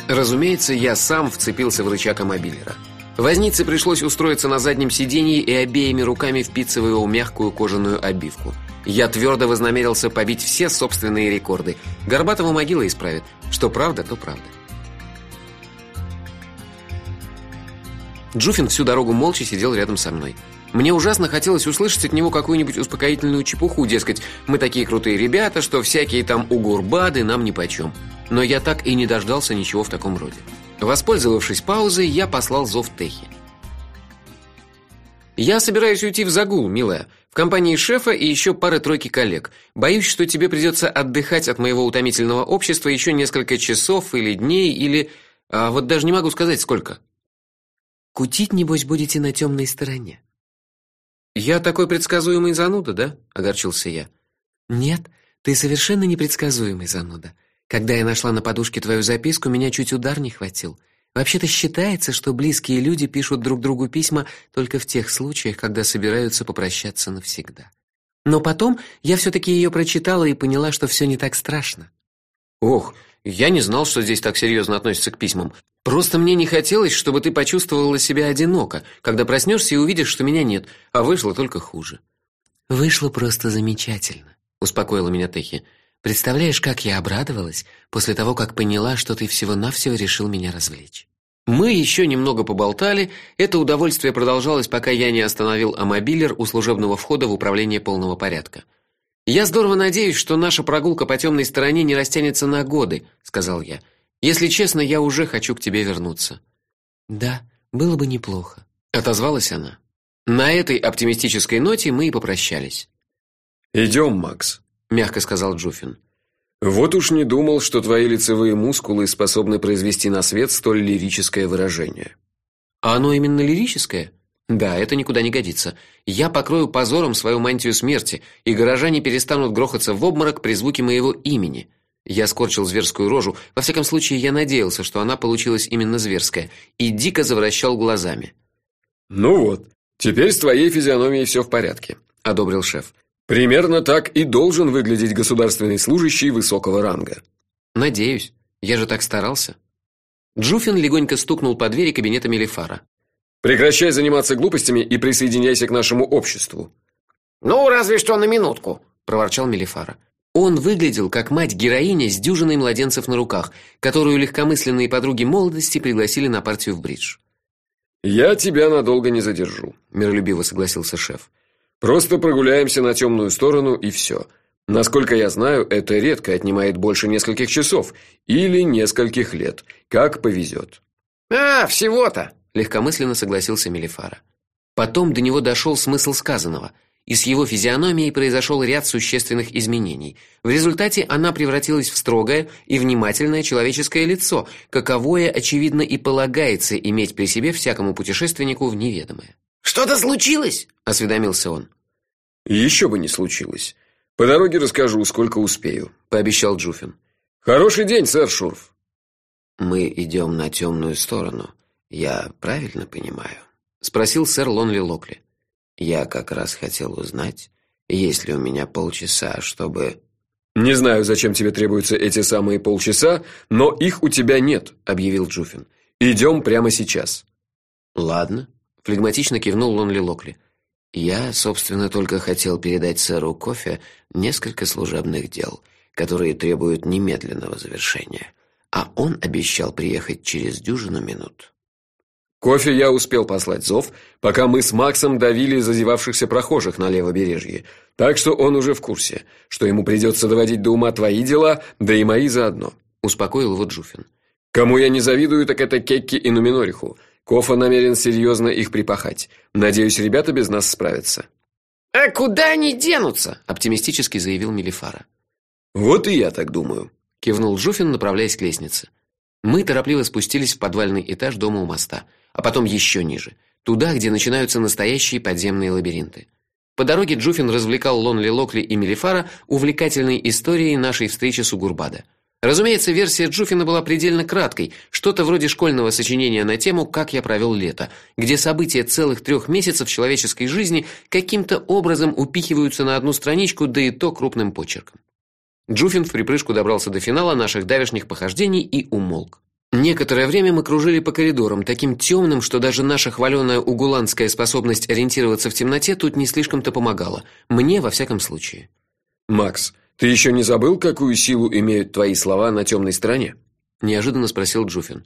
Разумеется, я сам вцепился в рычаг мобилера. Вознице пришлось устроиться на заднем сиденье и обеими руками впиться в его мягкую кожаную обивку. Я твердо вознамерился побить все собственные рекорды. Горбатого могила исправит. Что правда, то правда. Джуфин всю дорогу молча сидел рядом со мной. Мне ужасно хотелось услышать от него какую-нибудь успокоительную чепуху, дескать, мы такие крутые ребята, что всякие там угурбады нам нипочем. Но я так и не дождался ничего в таком роде. Воспользовавшись паузой, я послал зов Техи. «Я собираюсь уйти в загул, милая, в компании шефа и еще пары-тройки коллег. Боюсь, что тебе придется отдыхать от моего утомительного общества еще несколько часов или дней, или... вот даже не могу сказать, сколько». «Кутить, небось, будете на темной стороне». «Я такой предсказуемый зануда, да?» – огорчился я. «Нет, ты совершенно непредсказуемый зануда. Когда я нашла на подушке твою записку, меня чуть удар не хватил. Вообще-то считается, что близкие люди пишут друг другу письма только в тех случаях, когда собираются попрощаться навсегда. Но потом я все-таки ее прочитала и поняла, что все не так страшно». «Ох, я не знал, что здесь так серьезно относятся к письмам. Просто мне не хотелось, чтобы ты почувствовала себя одиноко, когда проснешься и увидишь, что меня нет, а вышло только хуже». «Вышло просто замечательно», – успокоила меня Техи. «Представляешь, как я обрадовалась после того, как поняла, что ты всего-навсего решил меня развлечь». Мы еще немного поболтали. Это удовольствие продолжалось, пока я не остановил мобилер у служебного входа в управление полного порядка. «Я здорово надеюсь, что наша прогулка по темной стороне не растянется на годы», – сказал я. «Если честно, я уже хочу к тебе вернуться». «Да, было бы неплохо», – отозвалась она. На этой оптимистической ноте мы и попрощались. «Идем, Макс», – мягко сказал Джуфин. «Вот уж не думал, что твои лицевые мускулы способны произвести на свет столь лирическое выражение». «А оно именно лирическое?» «Да, это никуда не годится. Я покрою позором свою мантию смерти, и горожане перестанут грохаться в обморок при звуке моего имени». Я скорчил зверскую рожу, во всяком случае я надеялся, что она получилась именно зверская, и дико завращал глазами. «Ну вот, теперь с твоей физиономией все в порядке», – одобрил шеф. «Примерно так и должен выглядеть государственный служащий высокого ранга». «Надеюсь. Я же так старался». Джуфин легонько стукнул по двери кабинета Мелифара. «Прекращай заниматься глупостями и присоединяйся к нашему обществу». «Ну, разве что на минутку», – проворчал Мелифара. Он выглядел как мать-героиня с дюжиной младенцев на руках, которую легкомысленные подруги молодости пригласили на партию в бридж. «Я тебя надолго не задержу», – миролюбиво согласился шеф. «Просто прогуляемся на темную сторону и все. Насколько я знаю, это редко отнимает больше нескольких часов или нескольких лет, как повезет». Всего-то», – легкомысленно согласился Мелифара. Потом до него дошел смысл сказанного, и с его физиономией произошел ряд существенных изменений. В результате она превратилась в строгое и внимательное человеческое лицо, каковое, очевидно, и полагается иметь при себе всякому путешественнику в неведомое. «Что-то случилось?» – осведомился он. «Еще бы не случилось. По дороге расскажу, сколько успею», – пообещал Джуфин. «Хороший день, сэр Шурф». «Мы идем на темную сторону, я правильно понимаю?» – спросил сэр Лонли Локли. «Я как раз хотел узнать, есть ли у меня полчаса, чтобы...» «Не знаю, зачем тебе требуются эти самые полчаса, но их у тебя нет», – объявил Джуфин. «Идем прямо сейчас». «Ладно», – флегматично кивнул Лонли Локли. «Я, собственно, только хотел передать сэру Кофе несколько служебных дел, которые требуют немедленного завершения, а он обещал приехать через дюжину минут». Кофе я успел послать зов, пока мы с Максом давили зазевавшихся прохожих на левобережье, так что он уже в курсе, что ему придется доводить до ума твои дела, да и мои заодно», – успокоил его Джуфин. «Кому я не завидую, так это Кекки и Нуминориху. Кофа намерен серьезно их припахать. Надеюсь, ребята без нас справятся». «А куда они денутся?» – оптимистически заявил Мелифара. «Вот и я так думаю», – кивнул Джуфин, направляясь к лестнице. Мы торопливо спустились в подвальный этаж дома у моста, а потом еще ниже, туда, где начинаются настоящие подземные лабиринты. По дороге Джуфин развлекал Лонли Локли и Мелифара увлекательной историей нашей встречи с Угурбада. Разумеется, версия Джуфина была предельно краткой, что-то вроде школьного сочинения на тему «Как я провел лето», где события целых 3 месяцев человеческой жизни каким-то образом упихиваются на одну страничку, да и то крупным почерком. Джуфин вприпрыжку добрался до финала наших давешних похождений и умолк. Некоторое время мы кружили по коридорам, таким темным, что даже наша хваленая угуланская способность ориентироваться в темноте тут не слишком-то помогала. Мне во всяком случае. Макс, ты еще не забыл, какую силу имеют твои слова на темной стороне? Неожиданно спросил Джуфин.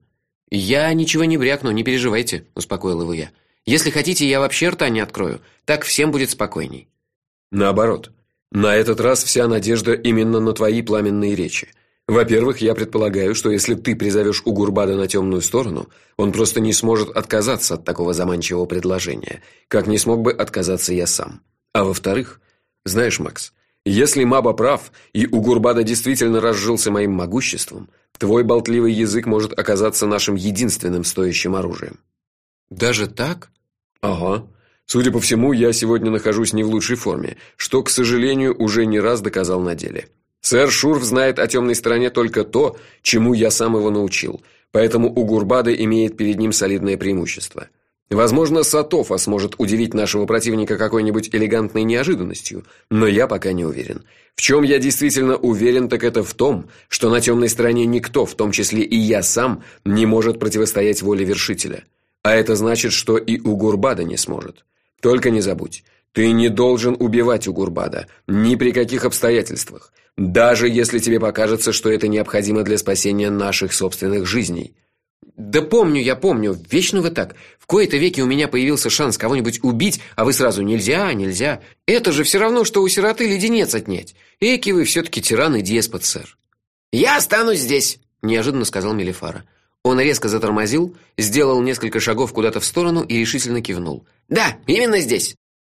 Я ничего не брякну, не переживайте, успокоил его я. Если хотите, я вообще рта не открою. Так всем будет спокойней. Наоборот. На этот раз вся надежда именно на твои пламенные речи. Во-первых, я предполагаю, что если ты призовешь Угурбада на темную сторону, он просто не сможет отказаться от такого заманчивого предложения, как не смог бы отказаться я сам. А во-вторых, знаешь, Макс, если Маба прав, и Угурбада действительно разжился моим могуществом, твой болтливый язык может оказаться нашим единственным стоящим оружием. Даже так? Ага. Судя по всему, я сегодня нахожусь не в лучшей форме, что, к сожалению, уже не раз доказал на деле. Сэр Шурф знает о темной стороне только то, чему я сам его научил, поэтому Угурбада имеет перед ним солидное преимущество. Возможно, Сатофа сможет удивить нашего противника какой-нибудь элегантной неожиданностью, но я пока не уверен. В чем я действительно уверен, так это в том, что на темной стороне никто, в том числе и я сам, не может противостоять воле вершителя. А это значит, что и Угурбада не сможет. Только не забудь, ты не должен убивать Угурбада ни при каких обстоятельствах. Даже если тебе покажется, что это необходимо для спасения наших собственных жизней. Да помню, я помню. Вечно вы так. В кои-то веки у меня появился шанс кого-нибудь убить, а вы сразу нельзя. Это же все равно, что у сироты леденец отнять. Эки вы все-таки тиран и деспот, сэр. Я останусь здесь, неожиданно сказал Мелифара. Он резко затормозил, сделал несколько шагов куда-то в сторону и решительно кивнул. Да, именно здесь.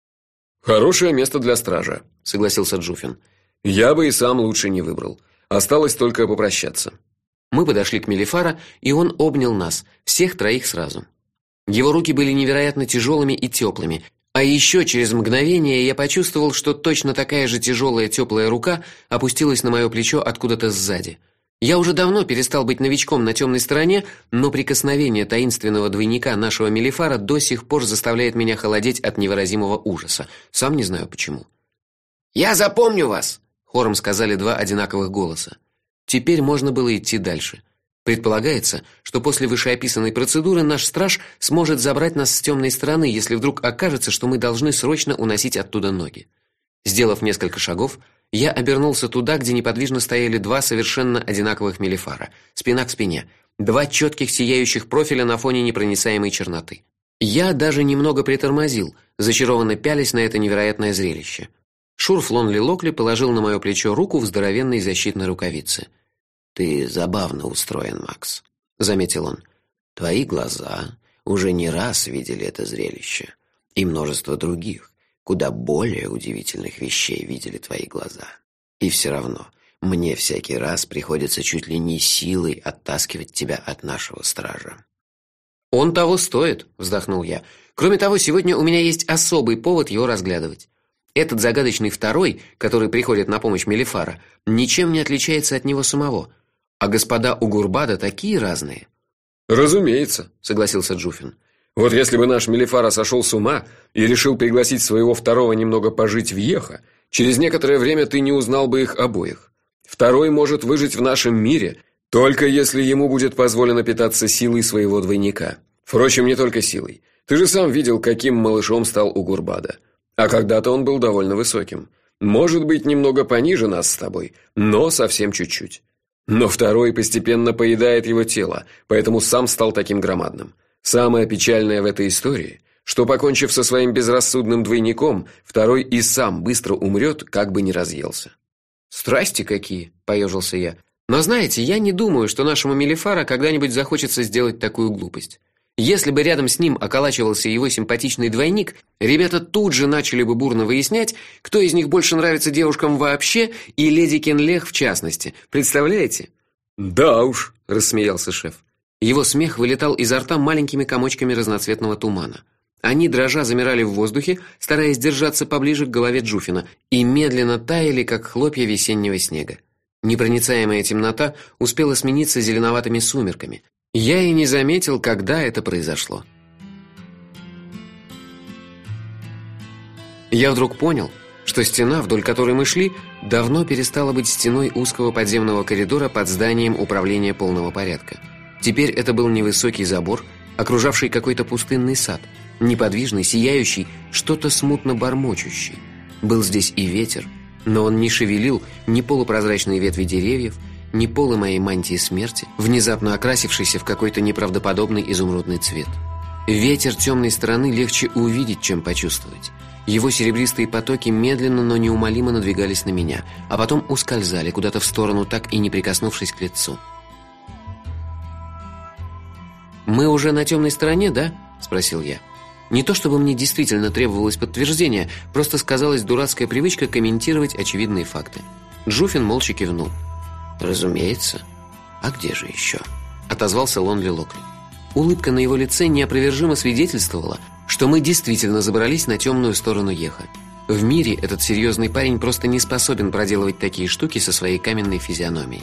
Хорошее место для стража, согласился Джуфин. Я бы и сам лучше не выбрал. Осталось только попрощаться. Мы подошли к Мелифара, и он обнял нас, всех троих сразу. Его руки были невероятно тяжелыми и теплыми, а еще через мгновение я почувствовал, что точно такая же тяжелая теплая рука опустилась на мое плечо откуда-то сзади. Я уже давно перестал быть новичком на темной стороне, но прикосновение таинственного двойника нашего Мелифара до сих пор заставляет меня холодеть от невыразимого ужаса. Сам не знаю почему. Я запомню вас, хором сказали два одинаковых голоса. Теперь можно было идти дальше. Предполагается, что после вышеописанной процедуры наш страж сможет забрать нас с темной стороны, если вдруг окажется, что мы должны срочно уносить оттуда ноги. Сделав несколько шагов, я обернулся туда, где неподвижно стояли два совершенно одинаковых Мелифара, спина к спине, два четких сияющих профиля на фоне непроницаемой черноты. Я даже немного притормозил, зачарованно пялясь на это невероятное зрелище. Шурф Лонли Локли положил на мое плечо руку в здоровенной защитной рукавице. Ты забавно устроен, Макс, заметил он. Твои глаза уже не раз видели это зрелище, и множество других, куда более удивительных вещей видели твои глаза. И все равно мне всякий раз приходится чуть ли не силой оттаскивать тебя от нашего стража. Он того стоит, вздохнул я. Кроме того, сегодня у меня есть особый повод его разглядывать. Этот загадочный второй, который приходит на помощь Мелифара, ничем не отличается от него самого. А господа Угурбада такие разные. Разумеется, согласился Джуфин. Вот если бы наш Мелифара сошел с ума и решил пригласить своего второго немного пожить в Йеха, через некоторое время ты не узнал бы их обоих. Второй может выжить в нашем мире, только если ему будет позволено питаться силой своего двойника. Впрочем, не только силой. Ты же сам видел, каким малышом стал Угурбада. А когда-то он был довольно высоким. Может быть, немного пониже нас с тобой, но совсем чуть-чуть. Но второй постепенно поедает его тело, поэтому сам стал таким громадным. Самое печальное в этой истории, что, покончив со своим безрассудным двойником, второй и сам быстро умрет, как бы ни разъелся. Страсти какие, поежился я. Но знаете, я не думаю, что нашему Мелифара когда-нибудь захочется сделать такую глупость. Если бы рядом с ним околачивался его симпатичный двойник, ребята тут же начали бы бурно выяснять, кто из них больше нравится девушкам вообще и леди Кенлех в частности. Представляете? Да уж, рассмеялся шеф. Его смех вылетал изо рта маленькими комочками разноцветного тумана. Они дрожа замирали в воздухе, стараясь держаться поближе к голове Джуфина, и медленно таяли, как хлопья весеннего снега. Непроницаемая темнота успела смениться зеленоватыми сумерками. Я и не заметил, когда это произошло. Я вдруг понял, что стена, вдоль которой мы шли, давно перестала быть стеной узкого подземного коридора под зданием управления полного порядка. Теперь это был невысокий забор, окружавший какой-то пустынный сад, неподвижный, сияющий, что-то смутно бормочущий. Был здесь и ветер, но он не шевелил ни полупрозрачные ветви деревьев, ни полы моей мантии смерти, внезапно окрасившейся в какой-то неправдоподобный изумрудный цвет. Ветер темной стороны легче увидеть, чем почувствовать. Его серебристые потоки медленно, но неумолимо надвигались на меня, а потом ускользали куда-то в сторону, так и не прикоснувшись к лицу. «Мы уже на темной стороне, да?» – спросил я. Не то чтобы мне действительно требовалось подтверждение, просто сказалась дурацкая привычка комментировать очевидные факты. Джуфин молча кивнул. «Разумеется. А где же еще?» – отозвался Лонли Локли. Улыбка на его лице неопровержимо свидетельствовала, что мы действительно забрались на темную сторону Еха. В мире этот серьезный парень просто не способен проделывать такие штуки со своей каменной физиономией.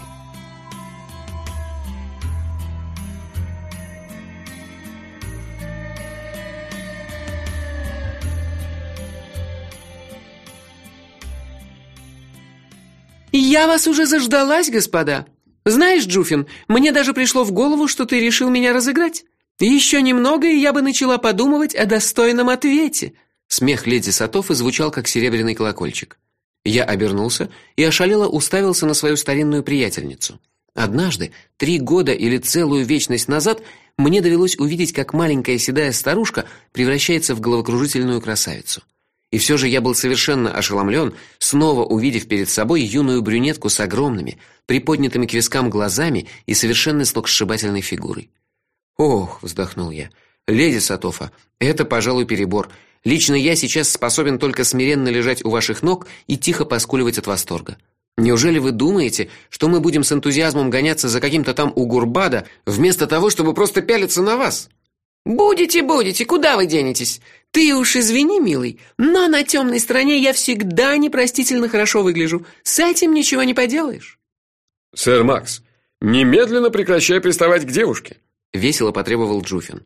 «Я вас уже заждалась, господа. Знаешь, Джуфин, мне даже пришло в голову, что ты решил меня разыграть. Еще немного, и я бы начала подумывать о достойном ответе». Смех леди Сатофы звучал, как серебряный колокольчик. Я обернулся и ошалело уставился на свою старинную приятельницу. Однажды, 3 года или целую вечность назад, мне довелось увидеть, как маленькая седая старушка превращается в головокружительную красавицу. И все же я был совершенно ошеломлен, снова увидев перед собой юную брюнетку с огромными, приподнятыми к вискам глазами и совершенно сногсшибательной фигурой. «Ох», — вздохнул я, — «леди Сатофа, это, пожалуй, перебор. Лично я сейчас способен только смиренно лежать у ваших ног и тихо поскуливать от восторга. Неужели вы думаете, что мы будем с энтузиазмом гоняться за каким-то там Угурбада, вместо того, чтобы просто пялиться на вас?» «Будете, куда вы денетесь? Ты уж извини, милый, но на темной стороне я всегда непростительно хорошо выгляжу. С этим ничего не поделаешь». «Сэр Макс, немедленно прекращай приставать к девушке», — весело потребовал Джуфин.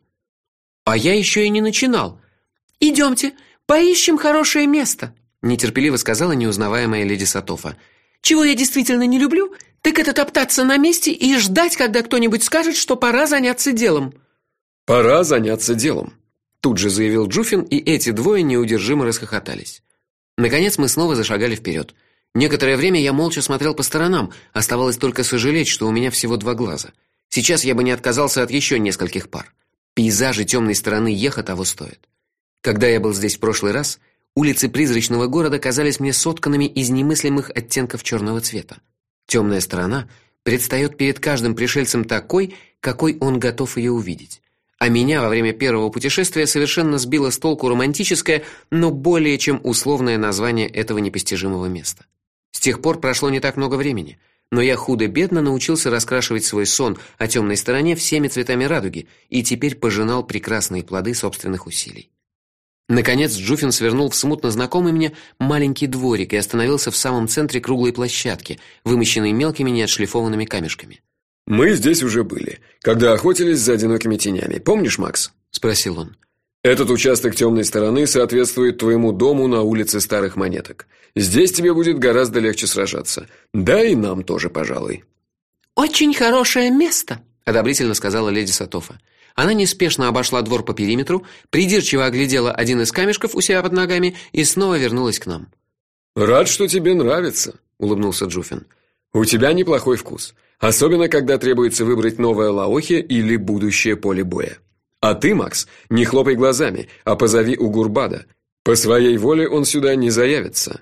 «А я еще и не начинал». «Идемте, поищем хорошее место», — нетерпеливо сказала неузнаваемая леди Сатофа. «Чего я действительно не люблю, так это топтаться на месте и ждать, когда кто-нибудь скажет, что пора заняться делом». «Пора заняться делом», — тут же заявил Джуфин, и эти двое неудержимо расхохотались. Наконец мы снова зашагали вперед. Некоторое время я молча смотрел по сторонам, оставалось только сожалеть, что у меня всего 2 глаза. Сейчас я бы не отказался от еще нескольких пар. Пейзажи темной стороны Еха того стоят. Когда я был здесь в прошлый раз, улицы призрачного города казались мне сотканными из немыслимых оттенков черного цвета. Темная сторона предстает перед каждым пришельцем такой, какой он готов ее увидеть. А меня во время первого путешествия совершенно сбило с толку романтическое, но более чем условное название этого непостижимого места. С тех пор прошло не так много времени, но я худо-бедно научился раскрашивать свой сон о темной стороне всеми цветами радуги и теперь пожинал прекрасные плоды собственных усилий. Наконец Джуфин свернул в смутно знакомый мне маленький дворик и остановился в самом центре круглой площадки, вымощенной мелкими неотшлифованными камешками. «Мы здесь уже были, когда охотились за одинокими тенями. Помнишь, Макс?» – спросил он. «Этот участок темной стороны соответствует твоему дому на улице Старых Монеток. Здесь тебе будет гораздо легче сражаться. Да и нам тоже, пожалуй». «Очень хорошее место», – одобрительно сказала леди Сатофа. Она неспешно обошла двор по периметру, придирчиво оглядела один из камешков у себя под ногами и снова вернулась к нам. «Рад, что тебе нравится», – улыбнулся Джуфин. «У тебя неплохой вкус. Особенно, когда требуется выбрать новое Лаохи или будущее поле боя. А ты, Макс, не хлопай глазами, а позови Угурбада. По своей воле он сюда не заявится».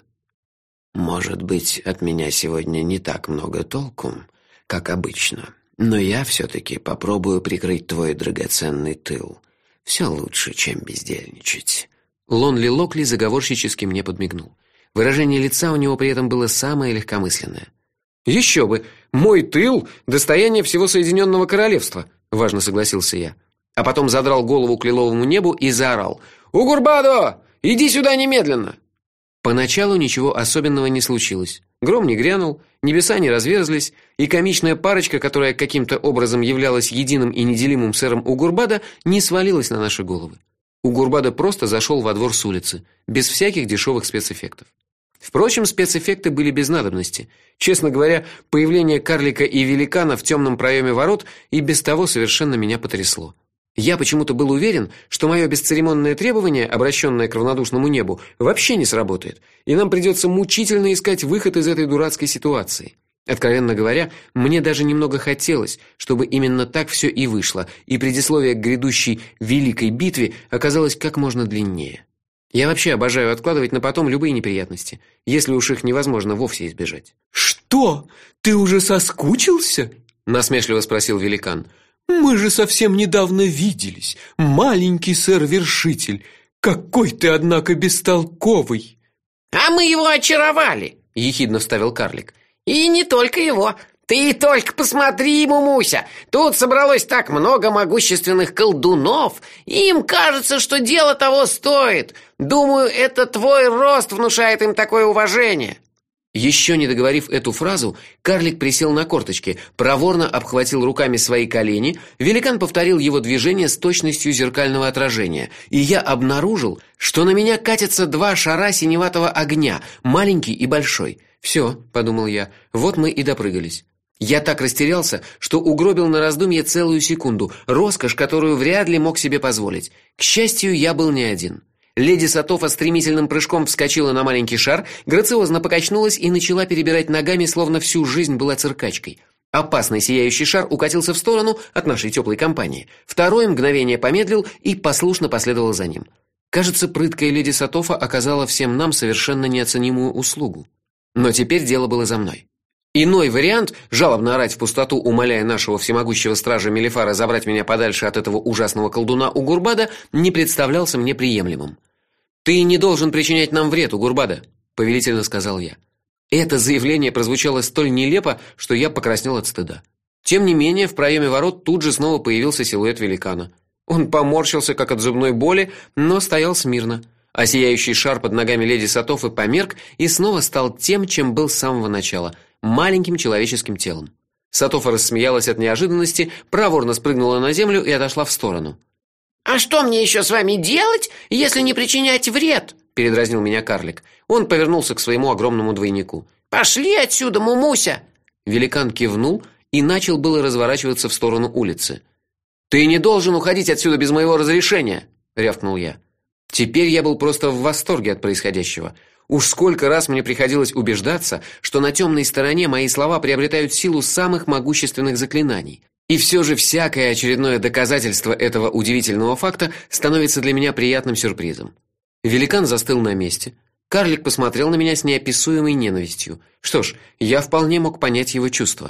«Может быть, от меня сегодня не так много толку, как обычно, но я все-таки попробую прикрыть твой драгоценный тыл. Все лучше, чем бездельничать». Лонли Локли заговорщически мне подмигнул. Выражение лица у него при этом было самое легкомысленное. «Еще бы! Мой тыл – достояние всего Соединенного Королевства», – важно согласился я. А потом задрал голову к лиловому небу и заорал: «Угурбадо! Иди сюда немедленно!» Поначалу ничего особенного не случилось. Гром не грянул, небеса не разверзлись, и комичная парочка, которая каким-то образом являлась единым и неделимым сэром Угурбада, не свалилась на наши головы. Угурбада просто зашел во двор с улицы, без всяких дешевых спецэффектов. Впрочем, спецэффекты были без надобности. Честно говоря, появление карлика и великана в темном проеме ворот и без того совершенно меня потрясло. Я почему-то был уверен, что мое бесцеремонное требование, обращенное к равнодушному небу, вообще не сработает, и нам придется мучительно искать выход из этой дурацкой ситуации. Откровенно говоря, мне даже немного хотелось, чтобы именно так все и вышло, и предисловие к грядущей великой битве оказалось как можно длиннее. Я вообще обожаю откладывать на потом любые неприятности, если уж их невозможно вовсе избежать. Что? Ты уже соскучился? Насмешливо спросил великан. Мы же совсем недавно виделись, маленький сэр-вершитель. Какой ты, однако, бестолковый. А мы его очаровали, ехидно вставил карлик. И не только его. Ты только посмотри, Мумуся, тут собралось так много могущественных колдунов, им кажется, что дело того стоит. Думаю, это твой рост внушает им такое уважение. Еще не договорив эту фразу, карлик присел на корточки, проворно обхватил руками свои колени, великан повторил его движение с точностью зеркального отражения, и я обнаружил, что на меня катятся два шара синеватого огня, маленький и большой. «Все», — подумал я, — «вот мы и допрыгались». Я так растерялся, что угробил на раздумье целую секунду, роскошь, которую вряд ли мог себе позволить. К счастью, я был не один. Леди Сатофа стремительным прыжком вскочила на маленький шар, грациозно покачнулась и начала перебирать ногами, словно всю жизнь была циркачкой. Опасный сияющий шар укатился в сторону от нашей теплой компании. Второе мгновение помедлил и послушно последовал за ним. Кажется, прыткая леди Сатофа оказала всем нам совершенно неоценимую услугу. Но теперь дело было за мной. Иной вариант, жалобно орать в пустоту, умоляя нашего всемогущего стража Мелифара забрать меня подальше от этого ужасного колдуна Угурбада, не представлялся мне приемлемым. «Ты не должен причинять нам вред, Угурбада», — повелительно сказал я. Это заявление прозвучало столь нелепо, что я покраснел от стыда. Тем не менее, в проеме ворот тут же снова появился силуэт великана. Он поморщился, как от зубной боли, но стоял смирно. А сияющий шар под ногами леди Сатофы померк и снова стал тем, чем был с самого начала — маленьким человеческим телом. Сатофа рассмеялась от неожиданности, проворно спрыгнула на землю и отошла в сторону. «А что мне еще с вами делать, если не причинять вред?» – передразнил меня карлик. Он повернулся к своему огромному двойнику. «Пошли отсюда, Мумуся!» Великан кивнул и начал было разворачиваться в сторону улицы. «Ты не должен уходить отсюда без моего разрешения!» – рявкнул я. Теперь я был просто в восторге от происходящего. Уж сколько раз мне приходилось убеждаться, что на темной стороне мои слова приобретают силу самых могущественных заклинаний. И все же всякое очередное доказательство этого удивительного факта становится для меня приятным сюрпризом. Великан застыл на месте. Карлик посмотрел на меня с неописуемой ненавистью. Что ж, я вполне мог понять его чувства.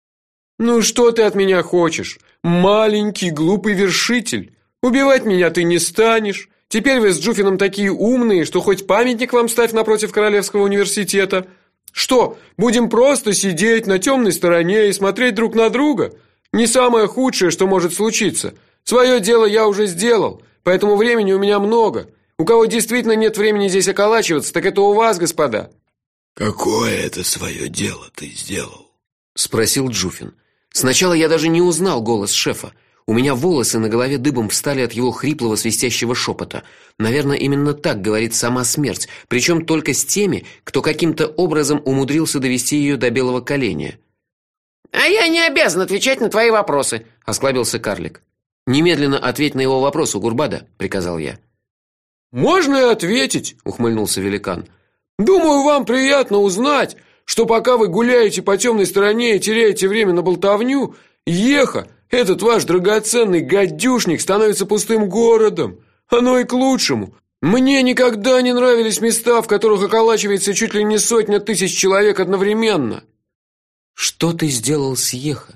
«Ну что ты от меня хочешь? Маленький глупый вершитель. Убивать меня ты не станешь. Теперь вы с Джуфином такие умные, что хоть памятник вам ставь напротив Королевского университета. Что, будем просто сидеть на темной стороне и смотреть друг на друга? Не самое худшее, что может случиться. Свое дело я уже сделал, поэтому времени у меня много. У кого действительно нет времени здесь околачиваться, так это у вас, господа». «Какое это свое дело ты сделал?» – спросил Джуфин. Сначала я даже не узнал голос шефа. У меня волосы на голове дыбом встали от его хриплого свистящего шепота. Наверное, именно так говорит сама смерть, причем только с теми, кто каким-то образом умудрился довести ее до белого коленя. «А я не обязан отвечать на твои вопросы», – осклабился карлик. «Немедленно ответь на его вопрос, Угурбада», – приказал я. «Можно и ответить», – ухмыльнулся великан. «Думаю, вам приятно узнать, что пока вы гуляете по темной стороне и теряете время на болтовню, Еха, этот ваш драгоценный гадюшник, становится пустым городом. Оно и к лучшему. Мне никогда не нравились места, в которых околачивается чуть ли не 100 000 человек одновременно». «Что ты сделал с Еха?»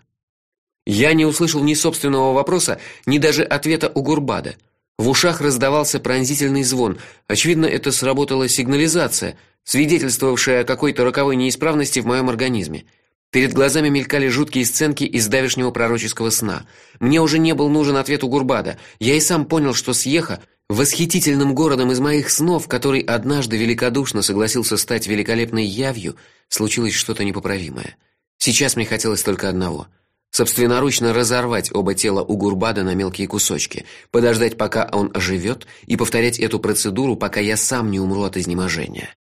Я не услышал ни собственного вопроса, ни даже ответа Угурбада. В ушах раздавался пронзительный звон. Очевидно, это сработала сигнализация, свидетельствовавшая о какой-то роковой неисправности в моем организме. Перед глазами мелькали жуткие сценки из давешнего пророческого сна. Мне уже не был нужен ответ Угурбада. Я и сам понял, что с Еха, восхитительным городом из моих снов, который однажды великодушно согласился стать великолепной явью, случилось что-то непоправимое. Сейчас мне хотелось только одного — собственноручно разорвать оба тела Угурбада на мелкие кусочки, подождать, пока он оживет, и повторять эту процедуру, пока я сам не умру от изнеможения.